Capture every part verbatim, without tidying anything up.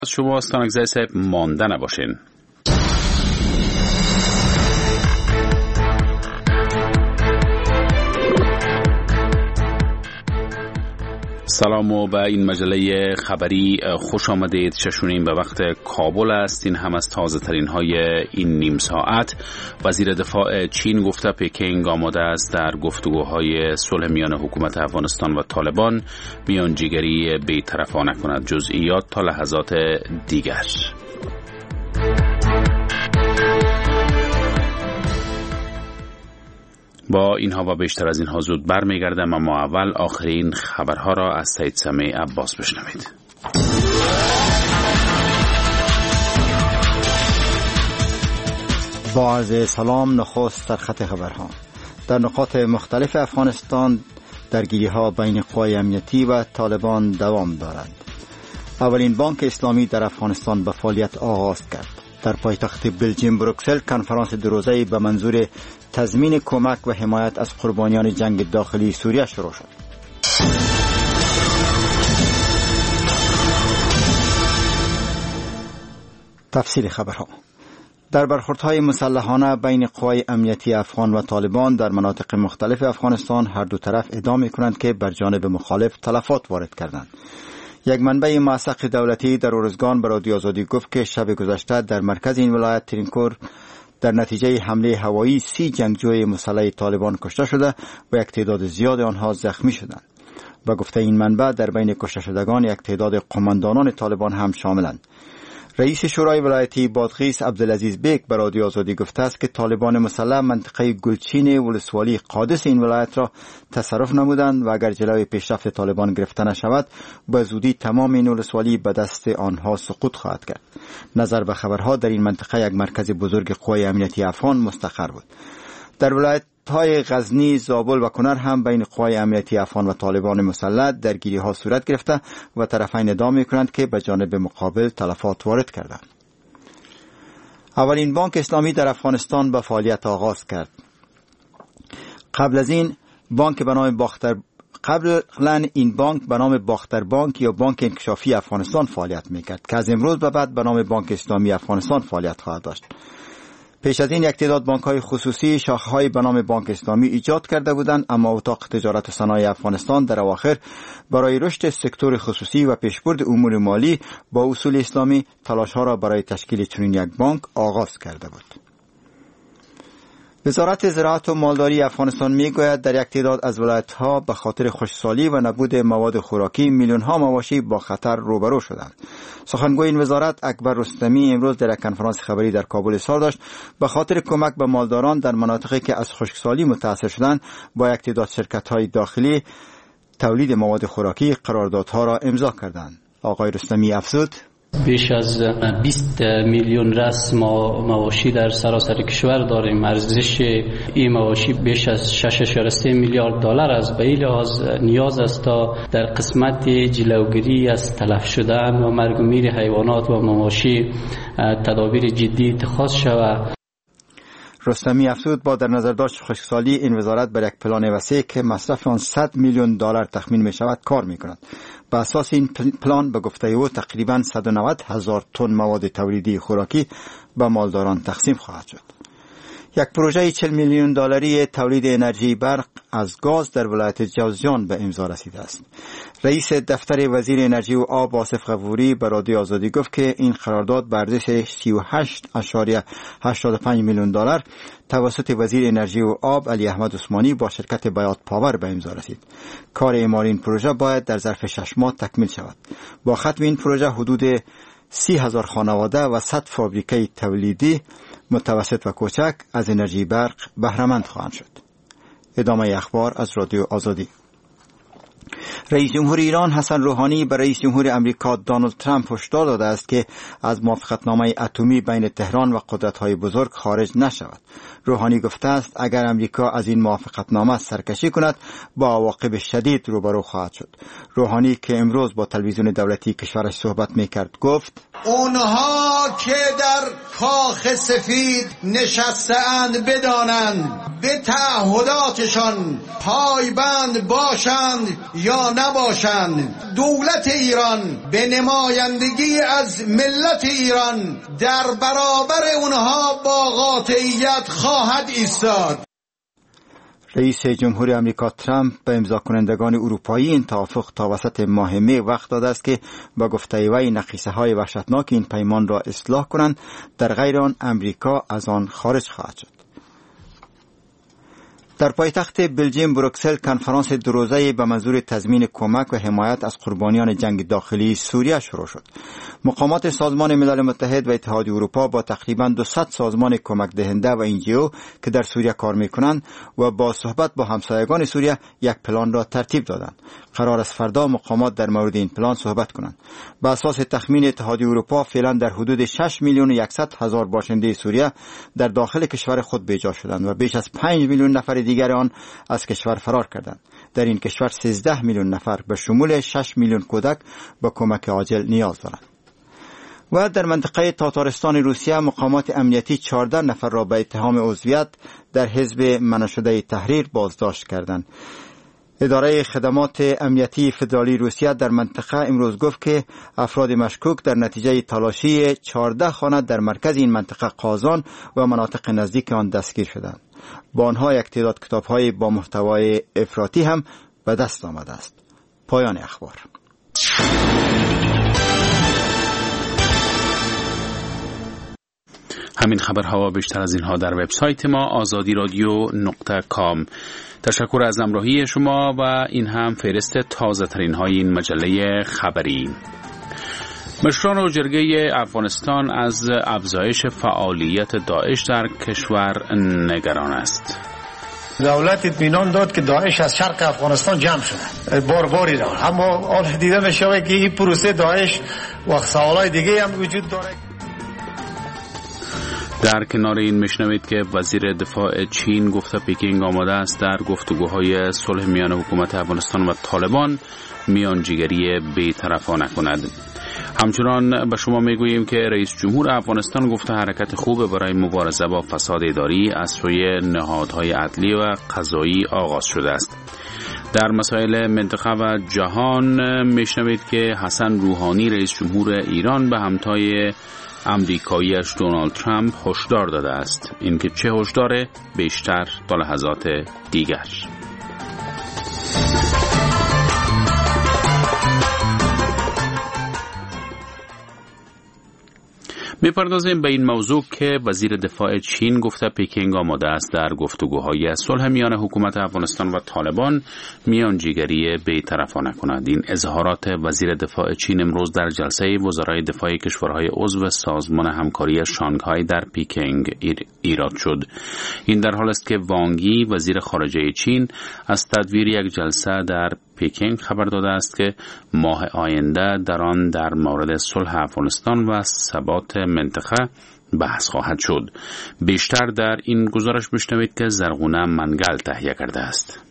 از شما استانگزه صاحب مانده نباشین. سلام و به این مجله خبری خوش آمدید. ششونیم به وقت کابل است. این هم از تازه ترین های این نیم ساعت. وزیر دفاع چین گفته پکینگ آماده است در گفتگوهای صلح میان حکومت افغانستان و طالبان میانجیگری بی‌طرفانه کند. جزئیات تا لحظات دیگر. با اینها و بیشتر از اینها زود برمیگردم، اما اول آخرین خبرها را از سید سمیع عباس بشنوید. با عرض سلام، نخست در خط خبرها. در نقاط مختلف افغانستان درگیری‌ها بین قوای امنیتی و طالبان دوام دارد. اولین بانک اسلامی در افغانستان به فعالیت آغاز کرد. در پایتخت بلژیم بروکسل کنفرانس دو روزه‌ای به منظور تضمین کمک و حمایت از قربانیان جنگ داخلی سوریه شروع شد. تفصیل خبرها. در برخوردهای مسلحانه بین قوای امنیتی افغان و طالبان در مناطق مختلف افغانستان هر دو طرف ادعا می‌کنند که بر جانب مخالف تلفات وارد کردند. یک منبع موثق دولتی در ارزگان به رادیو آزادی گفت که شب گذشته در مرکز این ولایت ترینکور در نتیجه حمله هوایی سی جنگجوی مسلح طالبان کشته شده و یک تعداد زیاد آنها زخمی شدند. با گفته این منبع در بین کشته شدگان یک تعداد قماندانان طالبان هم شاملند. رئیس شورای ولایتی بادغیس عبدالعزیز بیگ به رادیو آزادی گفته است که طالبان مسلح منطقه گلچین ولسوالی قادس این ولایت را تصرف نمودند و اگر جلوی پیشرفت طالبان گرفته نشود به زودی تمام این ولسوالی به دست آنها سقوط خواهد کرد. نظر به خبرها در این منطقه یک مرکز بزرگ قوای امنیتی افغان مستقر بود. در ولایت های غزنی، زابل و کنر هم بین قوای امنیتی افغان و طالبان مسلح درگیری ها صورت گرفته و طرفین ادعا می‌کنند که به جانب مقابل تلفات وارد کردند. اولین بانک اسلامی در افغانستان به فعالیت آغاز کرد. قبل از این بانک به نام باختر قبلا این بانک به نام باختر بانک یا بانک انکشافی افغانستان فعالیت می‌کرد که از امروز به بعد به نام بانک اسلامی افغانستان فعالیت خواهد داشت. پیش از این یک تعداد بانک‌های خصوصی شاخه‌های به نام بانک اسلامی ایجاد کرده بودند، اما اتاق تجارت و صنایع افغانستان در اواخر برای رشد سکتور خصوصی و پیشبرد امور مالی با اصول اسلامی تلاش‌ها را برای تشکیل چنین یک بانک آغاز کرده بود. وزارت زراعت و مالداری افغانستان میگوید در یک تعداد از ولایت‌ها به خاطر خشکسالی و نبود مواد خوراکی میلیون‌ها مواشی با خطر روبرو شدند. سخنگوی این وزارت اکبر رستمی امروز در یک کنفرانس خبری در کابل اظهار داشت به خاطر کمک به مالداران در مناطقی که از خشکسالی متاثر شدند با یک تعداد شرکت‌های داخلی تولید مواد خوراکی قراردادها را امضا کردند. آقای رستمی افزود بیش از بیست میلیون رأس مواشی در سراسر کشور داریم. ارزش این مواشی بیش از شش ممیز سه میلیارد دلار است. به این لحاظ نیاز است تا در قسمت جلوگیری از تلف شدن و مرگ و میر حیوانات و مواشی تدابیر جدی اتخاذ شود. رستمی افزود با در نظر داشت خشکسالی این وزارت بر یک پلان وسیع که مصرف آن صد میلیون دلار تخمین می شود کار می کند. به اساس این پلان به گفته او تقریباً صد و نود هزار تن مواد تولیدی خوراکی به مالداران تقسیم خواهد شد. یک پروژه چهل میلیون دلاری تولید انرژی برق از گاز در ولایت جوزجان به امضا رسیده است. رئیس دفتر وزیر انرژی و آب آصف غفوری به رادیو آزادی گفت که این قرارداد به ارزش سی و هشت ممیز هشتاد و پنج میلیون دلار توسط وزیر انرژی و آب علی احمد عثمانی با شرکت بیات پاور به امضا رسید. کار اعماری این پروژه باید در ظرف شش ماه تکمیل شود. با ختم این پروژه حدود سی هزار خانواده و صد فابریکه تولیدی متوسط و کوچک از انرژی برق بهره‌مند خواهند شد. ادامه اخبار از رادیو آزادی. رئیس جمهور ایران حسن روحانی به رئیس جمهور امریکا دونالد ترامپ هشدار داده است که از موافقتنامه اتمی بین تهران و قدرت‌های بزرگ خارج نشود. روحانی گفته است اگر امریکا از این موافقتنامه سرکشی کند با عواقب شدید روبرو خواهد شد. روحانی که امروز با تلویزیون دولتی کشورش صحبت می‌کرد گفت اونها که در کاخ سفید نشسته‌اند بدانند به تعهداتشان پایبند باشند یا نباشند. دولت ایران به نمایندگی از ملت ایران در برابر اونها با قاطعیت خواهد ایستاد. رئیس جمهور آمریکا ترامپ به امضا کنندگان اروپایی این توافق تا وسط ماه می وقت داده است که با گفته وی نقیصه های وحشتناک این پیمان را اصلاح کنند، در غیر آن آمریکا از آن خارج خواهد شد. در پایتخت بلژیم بروکسل کنفرانس دو روزه به منظور تضمین کمک و حمایت از قربانیان جنگ داخلی سوریه شروع شد. مقامات سازمان ملل متحد و اتحادیه اروپا با تقریباً دویست سازمان کمک دهنده و ان جی او که در سوریه کار می‌کنند و با صحبت با همسایگان سوریه یک پلان را ترتیب دادند. قرار است فردا مقامات در مورد این پلان صحبت کنند. بر اساس تخمین اتحادیه اروپا فعلا در حدود شش میلیون و صد هزار باشنده سوریه در داخل کشور خود بیجا شدند و بیش از پنج میلیون نفر دیگر آن از کشور فرار کردند. در این کشور سیزده میلیون نفر به شمول شش میلیون کودک به کمک عاجل نیاز دارند. و در منطقه تاتارستان روسیه مقامات امنیتی چهارده نفر را به اتهام عضویت در حزب منشده تحریر بازداشت کردند. اداره خدمات امنیتی فدرالی روسیه در منطقه امروز گفت که افراد مشکوک در نتیجه تلاشی چهارده خانه در مرکز این منطقه قازان و مناطق نزدیک آن دستگیر شدند. با آنها یک تعداد کتاب‌های با محتوای افراطی هم به دست آمده است. پایان اخبار. همین خبرها و بیشتر از اینها در وبسایت ما آزادی رادیو نقطه کام. تشکر از همراهی شما و این هم فهرست تازه ترین های این مجله خبری. مشران و جرگه افغانستان از افزایش فعالیت داعش در کشور نگران است. دولت اطمینان داد که داعش از شرق افغانستان جمع شده بار باری داره، اما آن دیده میشه که این پروسه داعش و سوالای دیگه هم وجود داره. در کنار این میشنوید که وزیر دفاع چین گفته پکینگ آماده است در گفتگوهای صلح میان حکومت افغانستان و طالبان میانجیگری بی‌طرفانه کند. همچنان به شما میگوییم که رئیس جمهور افغانستان گفته حرکت خوب برای مبارزه با فساد اداری از سوی نهادهای عدلی و قضایی آغاز شده است. در مسائل منطقه و جهان میشنوید که حسن روحانی رئیس جمهور ایران به همتای امریکاییش دونالد ترامپ هشدار داده است. اینکه چه هشداره بیشتر تا لحظات دیگر. می‌پردازیم به این موضوع که وزیر دفاع چین گفته پکینگ آماده است در گفتگوهای صلح میان حکومت افغانستان و طالبان میانجیگری بی‌طرفانه کند. این اظهارات وزیر دفاع چین امروز در جلسه وزرای دفاع کشورهای عضو سازمان همکاری شانگهای در پکینگ ایراد شد. این در حالی است که وانگ یی وزیر خارجه چین از تدویر یک جلسه در پکینگ خبر داده است که ماه آینده در آن در مورد صلح افغانستان و ثبات منطقه بحث خواهد شد. بیشتر در این گزارش بشنوید که زرغونه منگل تهیه کرده است.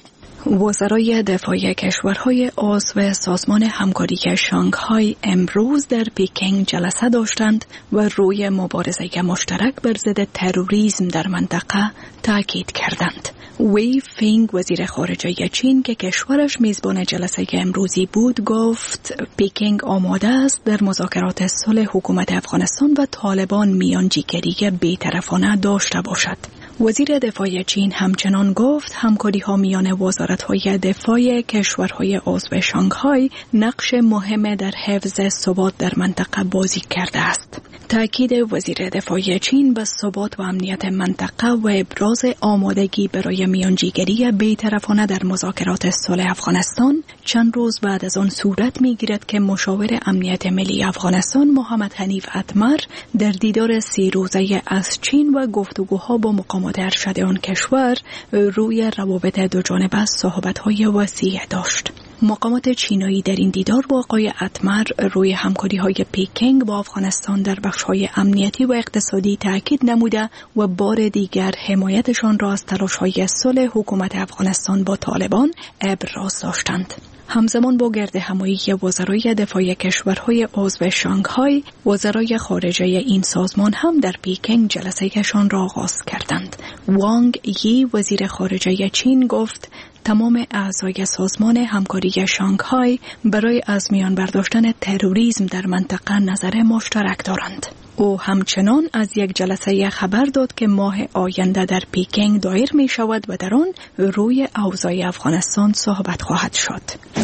وزرای دفاع کشورهای عضو سازمان همکاری شانگهای امروز در پکینگ جلسه داشتند و روی مبارزه مشترک بر ضد تروریسم در منطقه تاکید کردند. وی فینگ وزیر خارجه چین که کشورش میزبان جلسه امروزی بود گفت پکینگ آماده است در مذاکرات صلح حکومت افغانستان و طالبان میانجیگری بی‌طرفانه داشته باشد. وزیر دفاع چین همچنان گفت همکاری ها میان وزارت‌های دفاع کشورهای عضو شانگهای نقش مهم در حفظ ثبات در منطقه بازی کرده است. تاکید وزیر دفاع چین به ثبات و امنیت منطقه و ابراز آمادگی برای میانجیگری بی‌طرفانه در مذاکرات صلح افغانستان چند روز بعد از آن صورت می‌گیرد که مشاور امنیت ملی افغانستان محمد حنیف اتمر در دیدار سی روزه از چین و گفتگوها با مقامات ارشد آن کشور روی روابط دو جانبه صحبت‌های وسیع داشت. مقامات چینایی در این دیدار با آقای اتمر روی همکاری‌های پکینگ با افغانستان در بخش‌های امنیتی و اقتصادی تاکید نموده و بار دیگر حمایتشان را از تلاش‌های صلح حکومت افغانستان با طالبان ابراز داشتند. همزمان با گرد همایی وزرای دفاع کشورهای عضو شانگهای، وزرای خارجه این سازمان هم در پیکنگ جلسه‌شان را آغاز کردند. وانگ یی وزیر خارجه چین گفت تمام اعضای سازمان همکاری شانگهای برای از میان برداشتن تروریسم در منطقه نظر مشترک دارند. او همچنان از یک جلسه خبر داد که ماه آینده در پیکنگ دایر می شود و در آن روی اوضاع افغانستان صحبت خواهد شد.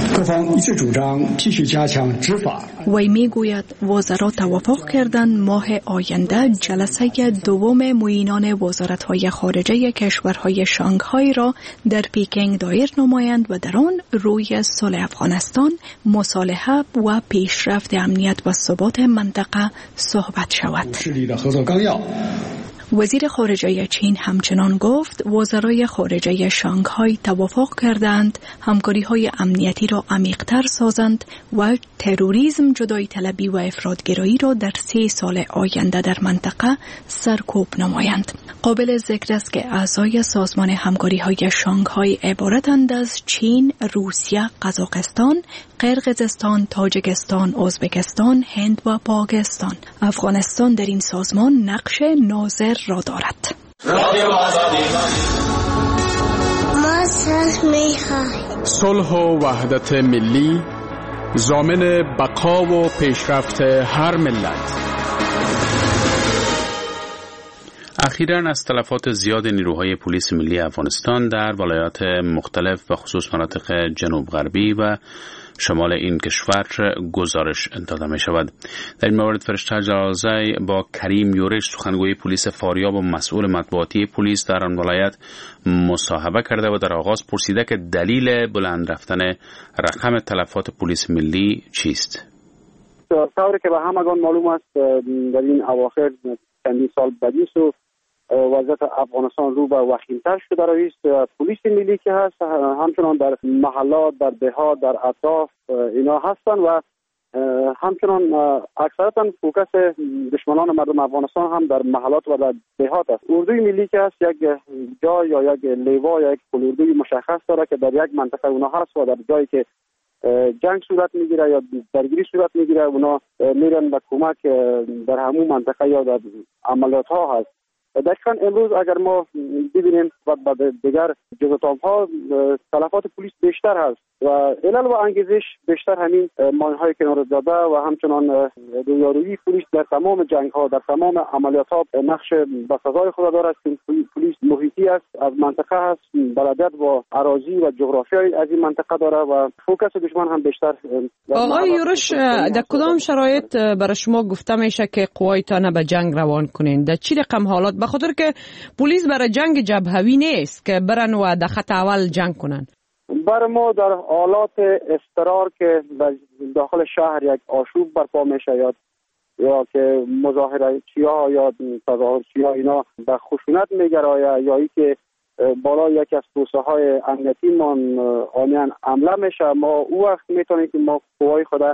وی می گوید وزرا توافق کردند ماه آینده جلسه دوم معینان وزارت‌های خارجه کشورهای شانگهای را در پیکنگ دایر نمایند و در آن روی صلح افغانستان، مصالحه و پیشرفت امنیت و ثبات منطقه صحبت شود. وزیر خارجه چین همچنان گفت وزرای خارجه شانگهای توافق کردند همکاری‌های امنیتی را عمیق‌تر سازند و تروریسم، جدایی طلبی و افراط‌گرایی را در سه سال آینده در منطقه سرکوب نمایند. قابل ذکر است که اعضای سازمان همکاری‌های شانگهای عبارتند از چین، روسیه، قزاقستان، قرقیزستان، تاجیکستان، ازبکستان، هند و پاکستان. افغانستان در این سازمان نقش ناظر را دارد. ما صلح می‌خواهیم. صلح و وحدت ملی ضامن بقا و پیشرفت هر ملت. اخیراً از تلفات زیاد نیروهای پلیس ملی افغانستان در ولایات مختلف و خصوص مناطق جنوب غربی و شمال این کشور گزارش داده می شود. در این مورد فرشته جلالزی با کریم یورش، سخنگوی پلیس فاریاب و مسئول مطبوعاتی پلیس در آن ولایت، مصاحبه کرده و در آغاز پرسیده که دلیل بلند رفتن رقم تلفات پلیس ملی چیست؟ طوری که به همگان معلوم است در این اواخر چندین سال بدیس و وضعیت افغانستان رو به وخیمتر شده است. پلیس ملی که هست همچنان در محلات، در دهات، در اطراف اینا هستن و همچنان اکثرا فوکس دشمنان مردم افغانستان هم در محلات و در دهات است. اردوی ملی که هست یک جای یا یک لیوا یا یک اردوی مشخص داره که در یک منطقه اونا هست و در جایی که جنگ صورت میگیره یا درگیری صورت میگیره اونا میرن به کمک در همون منطقه یا در عملیات ها هست. دقیقا امروز اگر ما ببینیم و دیگر جزئیات ها تلفات پلیس بیشتر هست و علل و انگیزش بیشتر همین ماین‌های کنار زده و همچنان رویارویی پلیس در تمام جنگ ها، در تمام عملیات ها نقش بسزای خود دارد. پلیس محیطی است، از منطقه هست، بلدیت با اراضی و جغرافیای از این منطقه داره و فوکس دشمن هم بیشتر. آقای یورش، در کدام شرایط برای شما گفته میشه که قوایتان به جنگ روان کنین؟ در چه رقم حالات؟ بخاطر که پلیس برای جنگ جبهوی نیست که برن و در خط اول جنگ کنن. بر ما در حالات اضطرار که داخل شهر یک آشوب برپا میشه یا یا که مظاهره چیا یا تظاهر چیا اینا به خشونت میگرایه یا ای که بالا یکی از توسعه های امنیتی من آمیان عمله میشه، ما او وقت میتونیم که ما قوای خود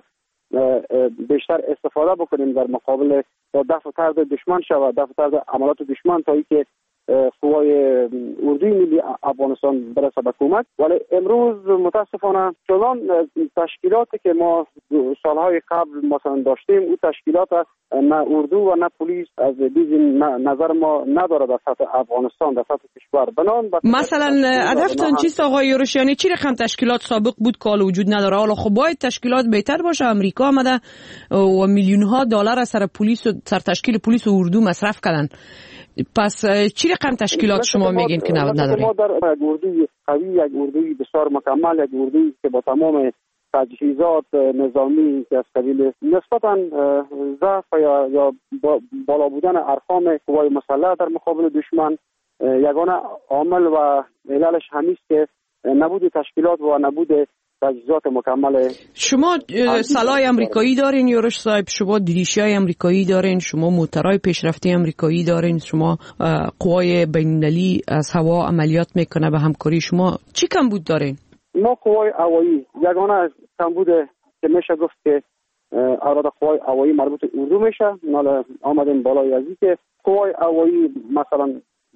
بیشتر استفاده بکنیم در مقابل دفع طرد دشمن شود، دفع طرد عملات دشمن تا ای که قوای اردوی ملی افغانستان برسه به کمک. ولی امروز متاسفانه چنان تشکیلاتی که ما سالهای قبل مثلا داشتیم او تشکیلات نه اردو و نه پلیس از دیز نظر ما نداره در سطح افغانستان، در سطح کشور. بنان مثلا هدفتان چیست آقای یورشیانی؟ چی رقم تشکیلات سابق بود که حالا وجود نداره؟ حالا خب باید تشکیلات بهتر باشه. امریکا آمده و میلیون ها دلار از سر پلیس و سر تشکیل پلیس و اردو مصرف کردن. پس چی رقم تشکیلات شما میگین که نداره؟ ما در یک اردوی قوی، یک اردوی بسیار مکمل، یک اردوی که با تمام تجهیزات نظامی که از قبیل نسبتاً ضعف یا یا بالا بودن ارقام قوای مسلح در مقابل دشمن، یگانه عامل و عللش همیست که نبود تشکیلات و نبود تجهیزات مکمل. شما سلاح امریکایی دارین یورش صاحب، شما دریشای امریکایی دارین، شما موترهای پیشرفته امریکایی دارین، شما قوای بین‌المللی از هوا عملیات میکنه به همکاری شما. چی کمبود دارین؟ ما قوای هوایی یگانه کمبود که میشه گفت که اوراد قوای هوایی مربوط اردو میشه. نال آمدیم بالای ازی که قوای هوایی مثلا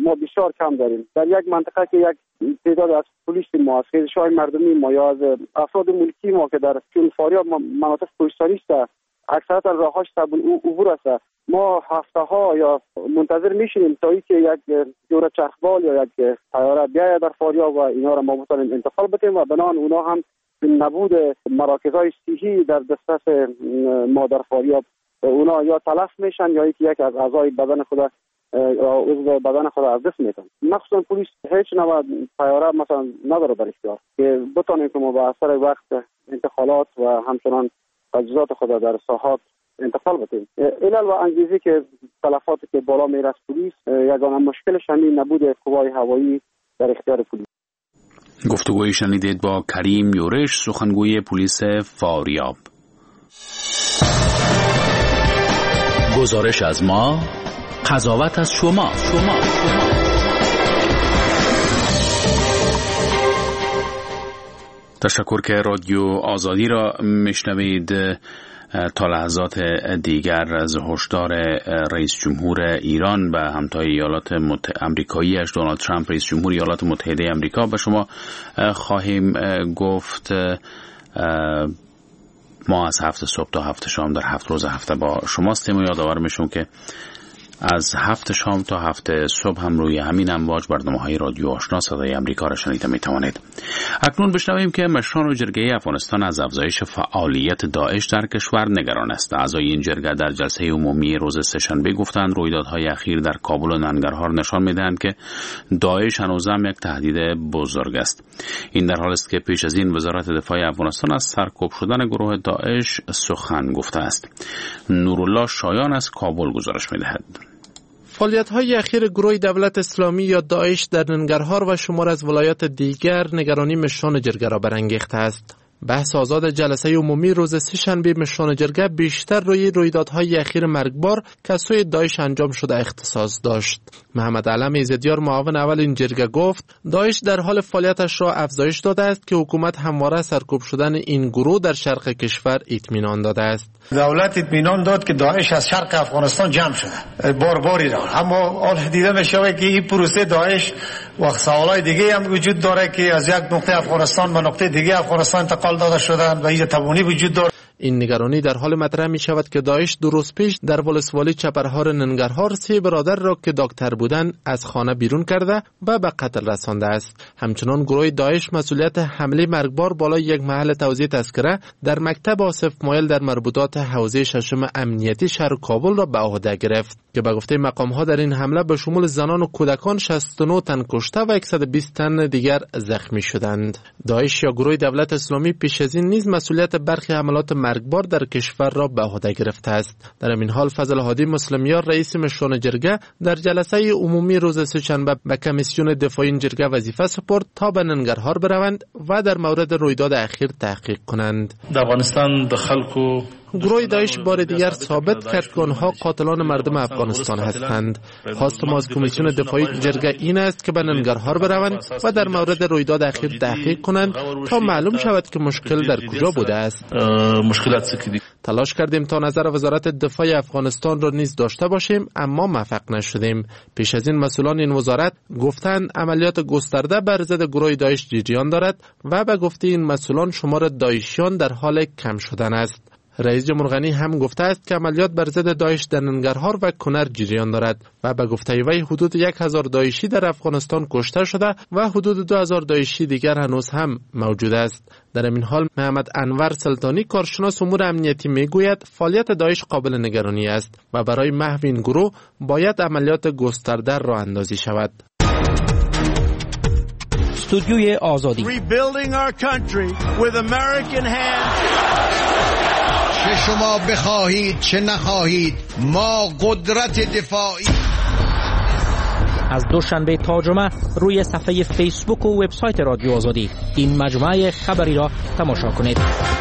ما بسیار کم داریم. در یک منطقه که یک تعداد از پلیس ما از خیزش‌های مردمی ما یا از افراد ملکی ما که در چون فاریاب مناطق کوهستانی است، اکثرا راهاش صعب العبور است. ما هفته ها یا منتظر میشیم تا اینکه یک جور چرخبال یا یک طیاره بیاید در فاریاب و اینا را ما بتونیم انتقال بدیم و بنان اونا هم نبود مراکزهای صحی در دسترس ما در فاریاب اونا یا تلف میشن یا اینکه یک از اعضای بدن خود عضو بدن خود از دست میدن. مخصوصا پلیس هیچ نوع طیاره مثلا نداره در اختیار که بتونیم که ما به اثر وقت انتقالات و همچنان تجهیزات خود در ساحات انتقال بدیم. علل و انگیزه که تلفاتی که بالا میره از پلیس یگانه مشکلش همین نبود قوای هوایی در اختیار پلیس. گفتگوی شنیدید با کریم یورش، سخنگوی پلیس فاریاب. گزارش از ما، قضاوت از شما. شما. تشکر که رادیو آزادی را میشنوید. تا لحظات دیگر از هشدار رئیس جمهور ایران و همتای ایالات متحده آمریکایی‌اش دونالد ترامپ رئیس جمهور ایالات متحده آمریکا به شما خواهیم گفت. ما از هفت صبح تا هفت شام در هفت روز هفته با شماستیم و یادآور میشم که از هفت شام تا هفت صبح هم روی همین امواج برنامه‌های رادیو آشنا صدای آمریکا را شنیده می‌توانید. اکنون بشنویم که مشران و جرگه افغانستان از افزایش فعالیت داعش در کشور نگران است. اعضای این جرگه در جلسه عمومی روز سه‌شنبه گفتند رویدادهای اخیر در کابل و ننگرهار نشان می‌دهند که داعش هنوزم یک تهدید بزرگ است. این در حالی است که پیش از این وزارت دفاع افغانستان از سرکوب شدن گروه داعش سخن گفته است. نورالله شایان از کابل گزارش می‌دهد. فعالیت‌های اخیر گروه دولت اسلامی یا داعش در ننگرهار و شمار از ولایات دیگر نگرانی مشران جرگه را برانگیخته است. بحث آزاد جلسه عمومی روز سه‌شنبه مشران جرگه بیشتر روی رویدادهای اخیر مرگبار که از سوی داعش انجام شده اختصاص داشت. محمد علم ایزدیار معاون اول این جرگه گفت داعش در حال فعالیتش را افزایش داده است که حکومت همواره سرکوب شدن این گروه در شرق کشور اطمینان داده است. دولت اطمینان داد که داعش از شرق افغانستان جمع شده بار باری را، اما آن دیده میشه که این پروسه داعش و سوالای دیگه هم وجود داره که از یک نقطه افغانستان به نقطه دیگه افغانستان انتقال داده شدن و این توانی وجود داره. این نگرانی در حال مطرح می شود که داعش دو روز پیش در ولسوالی چپرهار ننگرهار سه برادر را که دکتر بودند از خانه بیرون کرده و به قتل رسانده است. همچنان گروه داعش مسئولیت حمله مرگبار بالای یک محل توزیع تذکره در مکتب آصف مایل در مربوطات حوزه ششم امنیتی شهر کابل را به عهده گرفت که به گفته مقام‌ها در این حمله به شمول زنان و کودکان شصت و نه تن کشته و صد و بیست تن دیگر زخمی شدند. داعش یا گروه دولت اسلامی پیش از این نیز مسئولیت برخی حملات مرگبار در کشور را به عهده گرفته است. در این حال فضل هادی مسلمیار رئیس مشران جرگه در جلسه عمومی روز سه‌شنبه به کمیسیون دفاعی این جرگه وظیفه سپرد تا به ننگرهار بروند و در مورد رویداد اخیر تحقیق کنند. در افغانستان د خلکو گروه داعش بار دیگر ثابت کرد که آنها قاتلان مردم افغانستان هستند. خواست ما از کمیسیون دفاعی جرگه این است که به ننگرهار بروند و در مورد رویداد اخیر تحقیق کنند تا معلوم شود که مشکل در کجا بوده است. تلاش کردیم تا نظر وزارت دفاع افغانستان را نیز داشته باشیم اما موفق نشدیم. پیش از این مسئولان این وزارت گفتند عملیات گسترده بر ضد گروه داعش جریان دارد و به گفته این مسئولان شمار داعشیان در حال کم شدن است. رئیس جمهور غنی هم گفته است که عملیات بر ضد داعش در ننگرهار و کنر جریان دارد و به گفته وی حدود یک هزار داعشی در افغانستان کشته شده و حدود دو هزار داعشی دیگر هنوز هم موجود است. در این حال محمد انور سلطانی کارشناس امور امنیتی میگوید فعالیت داعش قابل نگرانی است و برای محو این گروه باید عملیات گسترده راه اندازی شود. استودیوی آزادی چه شما بخواهید چه نخواهید ما قدرت دفاعی. از دوشنبه تا جمعه روی صفحه فیسبوک و وبسایت رادیو آزادی این مجموعه خبری را تماشا کنید.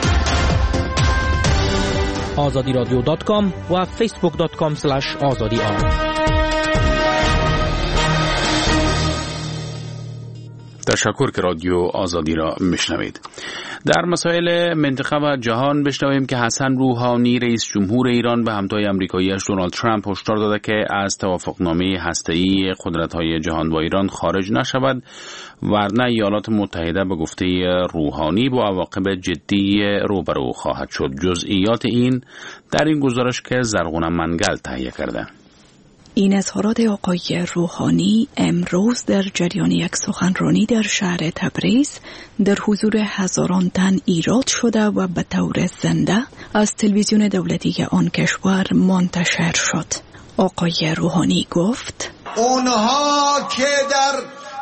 آزادی رادیو دات کام و فیسبوک دات کام اسلش آزادی آر. تشکر که رادیو آزادی را میشنوید. در مسائل منطقه و جهان بشنویم که حسن روحانی رئیس جمهور ایران به همتای آمریکایی‌اش دونالد ترامپ هشدار داده که از توافقنامه هسته‌ای قدرت‌های جهان با ایران خارج نشود، ورنه ایالات متحده به گفته روحانی با عواقب جدی روبرو خواهد شد. جزئیات این در این گزارش که زرغونه منگل تهیه کرده. این اظهارات آقای روحانی امروز در جریان یک سخنرانی در شهر تبریز در حضور هزاران تن ایراد شده و به طور زنده از تلویزیون دولتی آن کشور منتشر شد. آقای روحانی گفت: اونها که در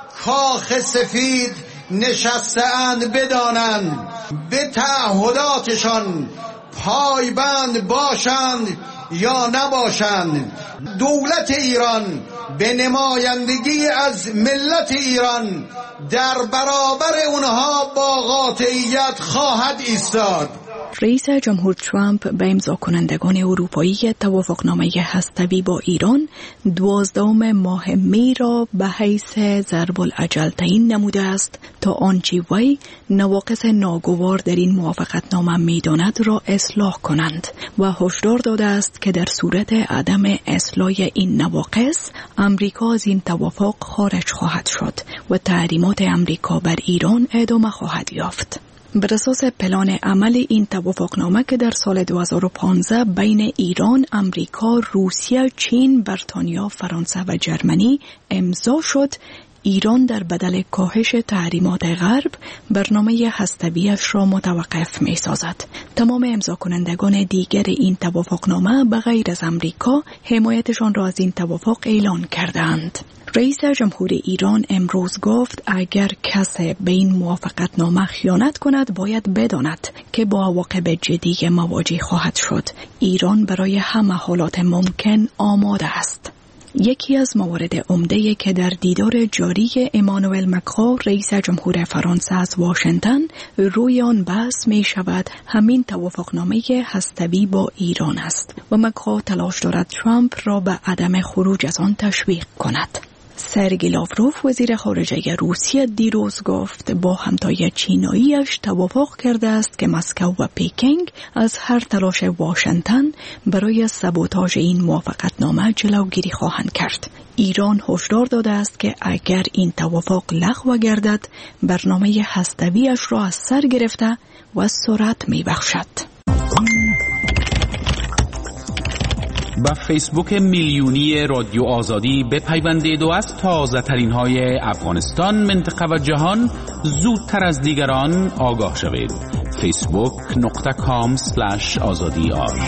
کاخ سفید نشسته‌اند بدانند به تعهداتشان پایبند باشند یا نباشند. دولت ایران به نمایندگی از ملت ایران در برابر اونها با قاطعیت خواهد ایستاد. رئیس جمهور ترامپ به امضا کنندگان اروپایی توافقنامه هسته‌ای با ایران دوازدهم ماه می را به حیث ضرب العجل تعیین نموده است تا آنچه وی نواقص ناگوار در این موافقتنامه می‌داند را اصلاح کنند و هشدار داده است که در صورت عدم اصلاح این نواقص امریکا از این توافق خارج خواهد شد و تحریمات امریکا بر ایران ادامه خواهد یافت. بر اساس پلان عمل این توافقنامه که در سال دو هزار و پانزده بین ایران، امریکا، روسیه، چین، بریتانیا، فرانسه و جرمنی امضا شد، ایران در بدل کاهش تحریمات غرب برنامه هسته‌ای‌اش را متوقف می‌سازد. تمام امضا کنندگان دیگر این توافقنامه به غیر از امریکا حمایتشان را از این توافق اعلان کردند. رئیس جمهور ایران امروز گفت اگر کسی به این موافقتنامه خیانت کند باید بداند که با عواقب جدی مواجه خواهد شد. ایران برای همه حالات ممکن آماده است. یکی از موارد عمده که در دیدار جاری امانوئل مکرون رئیس جمهور فرانسه از واشنگتن روی آن بحث می شود همین توافقنامه هسته‌ای با ایران است و مکرون تلاش دارد ترامپ را به عدم خروج از آن تشویق کند. سرگئی لاوروف وزیر خارجه روسیه دیروز گفت با همتای چیناییش توافق کرده است که مسکو و پکینگ از هر تلاش واشنگتن برای سابوتاژ این موافقتنامه جلوگیری خواهند کرد. ایران هشدار داده است که اگر این توافق لغو گردد برنامه هسته‌ای‌اش را از سر گرفته و سرعت می‌بخشد. با فیسبوک میلیونی رادیو آزادی بپیوندید و از تازه ترین های افغانستان، منطقه و جهان زودتر از دیگران آگاه شوید. فیسبوک نقطه کام سلش آزادی آر.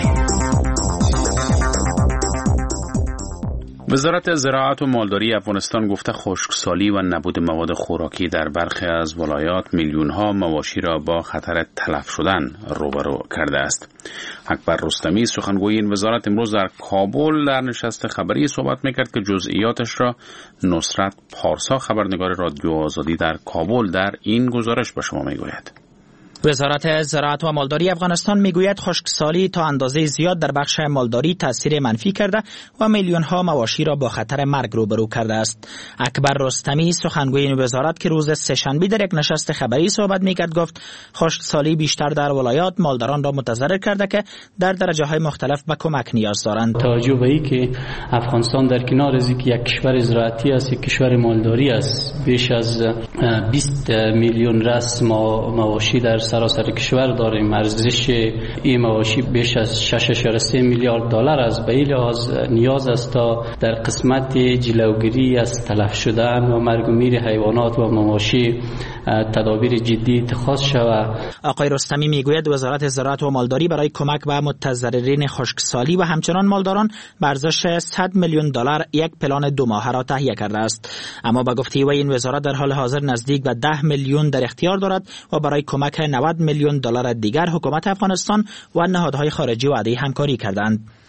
وزارت زراعت و مالداری افغانستان گفته خشکسالی و نبود مواد خوراکی در برخی از ولایات میلیون‌ها مواشی را با خطر تلف شدن روبرو کرده است. اکبر رستمی سخنگوی این وزارت امروز در کابل در نشست خبری صحبت می‌کرد که جزئیاتش را نصرت پارسا خبرنگار رادیو آزادی در کابل در این گزارش به شما می‌گوید. وزارت زراعت و مالداری افغانستان میگوید خشکسالی تا اندازه زیاد در بخش مالداری تاثیر منفی کرده و میلیون ها مواشی را با خطر مرگ روبرو کرده است. اکبر رستمی سخنگوی این وزارت که روز سه‌شنبه در یک نشست خبری صحبت میکرد گفت خشکسالی بیشتر در ولایات مالداران را متضرر کرده که در درجه های مختلف به کمک نیاز دارند. توجه به این که افغانستان در کنار از یک کشور زراعتی است، یک کشور مالداری است، بیش از بیست میلیون رأس مواشی در سراسر کشور داریم. ارزش این مواشی بیش از شش اشاره سه میلیارد دلار است. به این لحاظ نیاز است تا در قسمت جلوگیری از تلف شدن و مرگ و میر حیوانات و مواشی تدابیر جدی اتخاذ شود. آقای رستمی میگوید وزارت زراعت و مالداری برای کمک به متضررین خشکسالی و همچنان مالداران به ارزش صد میلیون دلار یک پلان دو ماهه را تهیه کرده است. اما با گفته وی این وزارت در حال حاضر نزدیک به ده میلیون در اختیار دارد و برای کمک نود میلیون دلار دیگر حکومت افغانستان و نهادهای خارجی وعده همکاری کردند.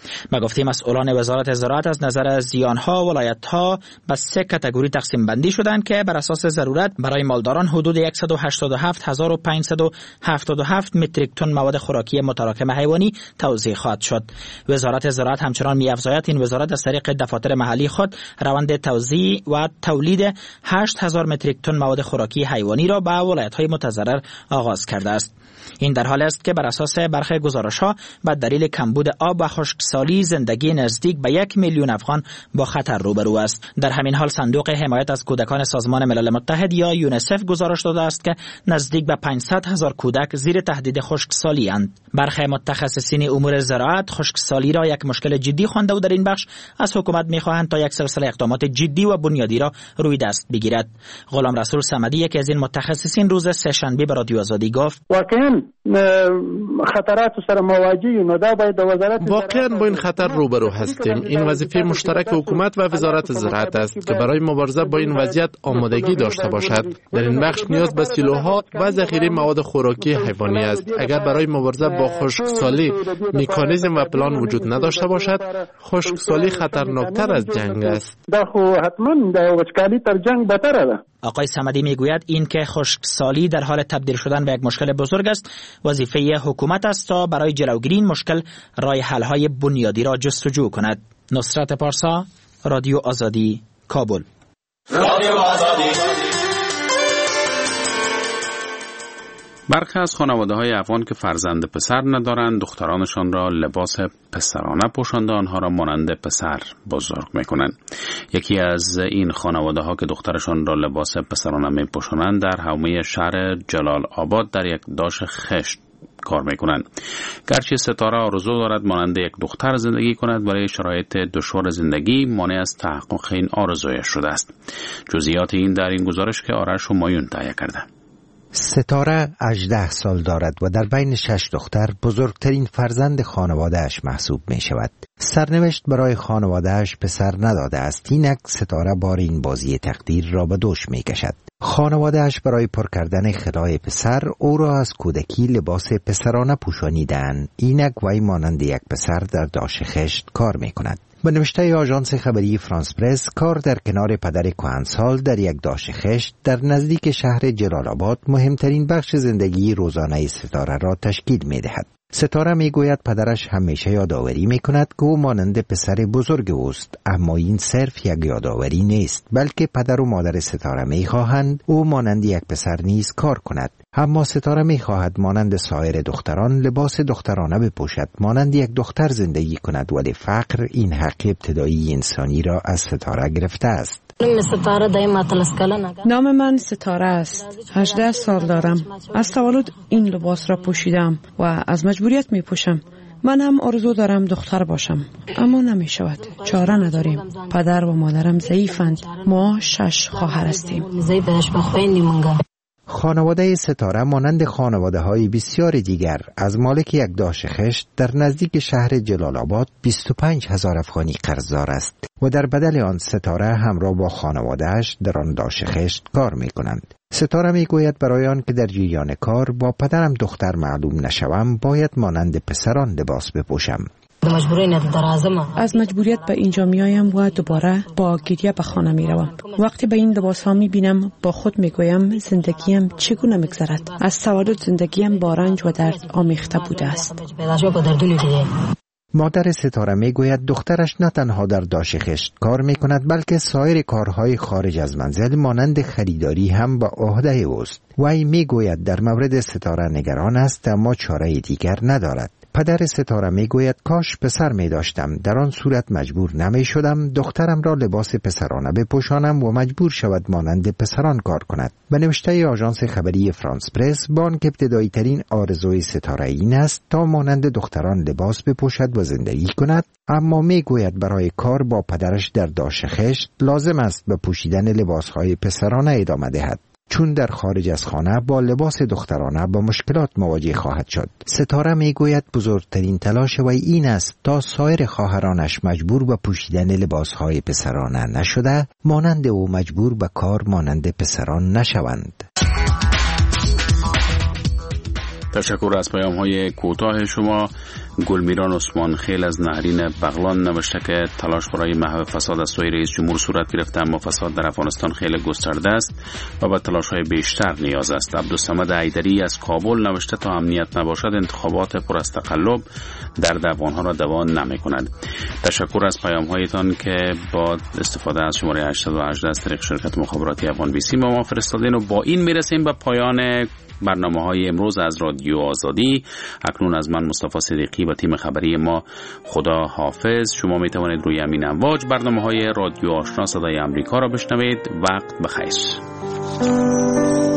به گفته مسئولان وزارت زراعت از نظر زیانها ولایت‌ها به سه کاتگوری تقسیم بندی شدند که بر اساس ضرورت برای مالداران حدود صد و هشتاد و هفت هزار و پانصد و هفتاد و هفت متریک تن مواد خوراکی متراکم حیوانی توزیع خواهد شد. وزارت زراعت همچنان می‌افزاید این وزارت از طریق دفاتر محلی خود روند توزیع و تولید هشت هزار متریک تن مواد خوراکی حیوانی را به ولایت‌های متضرر آغاز کرده است. این در حال است که بر اساس برخی گزارش‌ها به دلیل کمبود آب و خشکسالی زندگی نزدیک به یک میلیون افغان با خطر روبرو است. در همین حال صندوق حمایت از کودکان سازمان ملل متحد یا یونیسف گزارش داده است که نزدیک به پانصد هزار کودک زیر تهدید خشکسالی اند. برخی متخصصین امور زراعت خشکسالی را یک مشکل جدی خوانده و در این بخش از حکومت می‌خواهند تا یک سلسله اقدامات جدی و بنیادی را روی دست بگیرد. غلام رسول صمدی یکی از این متخصصین روز سه‌شنبه به رادیو آزادی گفت واقعا خطرات سره مواجهیم و دا باید وزارت واقعا با این خطر روبرو هستیم. این وظیفه مشترک حکومت و وزارت زراعت است که برای مبارزه با این وضعیت آمادگی داشته باشد. در این بخش نیاز به سیلوها و ذخیره مواد خوراکی حیوانی است. اگر برای مبارزه با خشکسالی مکانیزم و پلان وجود نداشته باشد، خشکسالی خطرناکتر از جنگ است. دا خو حتما دا وچکالی تر جنگ بهتره ده. آقای صمدی میگوید این که خشکسالی در حال تبدیل شدن به یک مشکل بزرگ است، وظیفه حکومت است تا برای جلوگیری این مشکل راه حل‌های بنیادی را جستجو کند. نصرت پارسا، رادیو آزادی، کابل. رادیو آزادی. برخی از خانواده‌های افغان که فرزند پسر ندارند دخترانشان را لباس پسرانه پوشانده آنها را مانند پسر بزرگ می‌کنند. یکی از این خانواده‌ها که دخترشان را لباس پسرانه می‌پوشانند در حومه شهر جلال آباد در یک داش خشت کار میکنند. گرچه ستاره آرزو دارد مانند یک دختر زندگی کند، برای شرایط دشوار زندگی مانع از تحقق این آرزویش شده است. جزئیات این در این گزارش که آرش همایون تهیه کرده. ستاره هجده سال دارد و در بین شش دختر بزرگترین فرزند خانواده‌اش محسوب می شود. سرنوشت برای خانواده‌اش پسر نداده است، اینک ستاره بار این بازی تقدیر را به دوش می کشد. خانواده‌اش برای پر کردن خدای پسر او را از کودکی لباس پسرانه پوشانیدند، اینک وی مانند یک پسر در داش خشت کار می کند. به نوشته آژانس خبری فرانس پرس، کار در کنار پدر کهنسال در یک داش خشت در نزدیک شهر جلال آباد مهمترین بخش زندگی روزانه ستاره را تشکیل می دهد. ستاره می گوید پدرش همیشه یادآوری می کند که او مانند پسر بزرگ اوست، اما این صرف یک یادآوری نیست، بلکه پدر و مادر ستاره می خواهند او مانند یک پسر نیز کار کند. اما ستاره می خواهد مانند سایر دختران لباس دخترانه بپوشد، مانند یک دختر زندگی کند، ولی فقر این حق ابتدایی انسانی را از ستاره گرفته است. نام من ستاره است. هجده سال دارم. از تولد این لباس را پوشیدم و از مجبوریت می پوشم. من هم آرزو دارم دختر باشم، اما نمی شود. چاره نداریم. پدر و مادرم ضعیفند. ما شش خواهر هستیم. خانواده ستاره مانند خانواده های بسیار دیگر از مالک یک داش خشت در نزدیک شهر جلال آباد بیست و پنج هزار افغانی قرضدار است و در بدل آن ستاره همراه با خانواده‌اش در آن داش خشت کار می کنند. ستاره می گوید برای آن که در جریان کار با پدرم دختر معلوم نشوم باید مانند پسران لباس بپوشم. از مجبوریت به اینجا می آیم و دوباره با گریه به خانه می روم. وقتی به این لباس ها می بینم با خود می گویم زندگیم چگونه می گذرد. از تولد زندگیم با رنج و درد آمیخته بوده است. مادر ستاره می گوید دخترش نه تنها در داش خشت کار می کند، بلکه سایر کارهای خارج از منزل مانند خریداری هم با عهده اوست. وی می گوید در مورد ستاره نگران است اما چاره دیگر ندارد. پدر ستاره می گوید کاش پسر می داشتم، در آن صورت مجبور نمی شدم دخترم را لباس پسرانه بپوشانم و مجبور شود مانند پسران کار کند. به نوشته آژانس خبری فرانس پرس، بانک ابتدایی ترین آرزوی ستاره این است تا مانند دختران لباس بپوشد و زندگی کند، اما می گوید برای کار با پدرش در داش خشت لازم است به پوشیدن لباسهای پسرانه ادامه دهد، چون در خارج از خانه با لباس دخترانه با مشکلات مواجه خواهد شد. ستاره می گوید بزرگترین تلاش وی این است تا سایر خواهرانش مجبور به پوشیدن لباسهای پسرانه نشده، مانند او مجبور به کار مانند پسران نشوند. تشکر از پیام های کوتاه شما. گلمیران عثمان خیل از نهرین بغلان نوشته که تلاش برای محو فساد از سوی رئیس جمهور صورت گرفته، اما فساد در افغانستان خیلی گسترده است و به تلاش‌های بیشتر نیاز است. عبدالصمد حیدری از کابل نوشته تا امنیت نباشد انتخابات پر از تقلب درد افغان‌ها را دوا نمی‌کند. تشکر از پیام‌هایتان که با استفاده از شماره هشتصد و هجده از طریق شرکت مخابراتی افغان بی سی با ما فرستادین و با این میرسیم به پایان برنامه‌های امروز از رادیو آزادی. اکنون از من مصطفی صدیقی و تیم خبری ما خدا حافظ. شما می توانید روی همین امواج برنامه‌های رادیو آشنا صدای آمریکا را بشنوید. وقت بخیر.